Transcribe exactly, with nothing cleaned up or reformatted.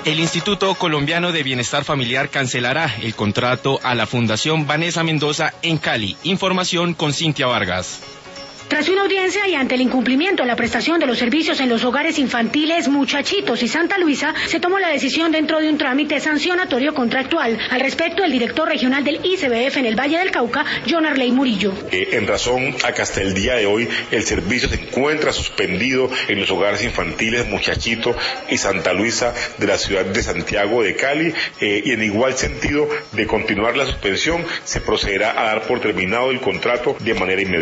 El Instituto Colombiano de Bienestar Familiar cancelará el contrato a la Fundación Vanessa Mendoza en Cali. Información con Cintia Vargas. Tras una audiencia y ante el incumplimiento en la prestación de los servicios en los hogares infantiles Muchachitos y Santa Luisa, se tomó la decisión dentro de un trámite sancionatorio contractual. Al respecto, el director regional del I C B F en el Valle del Cauca, John Arley Murillo. Eh, en razón a que hasta el día de hoy el servicio se encuentra suspendido en los hogares infantiles Muchachito y Santa Luisa de la ciudad de Santiago de Cali, eh, y en igual sentido de continuar la suspensión, se procederá a dar por terminado el contrato de manera inmediata.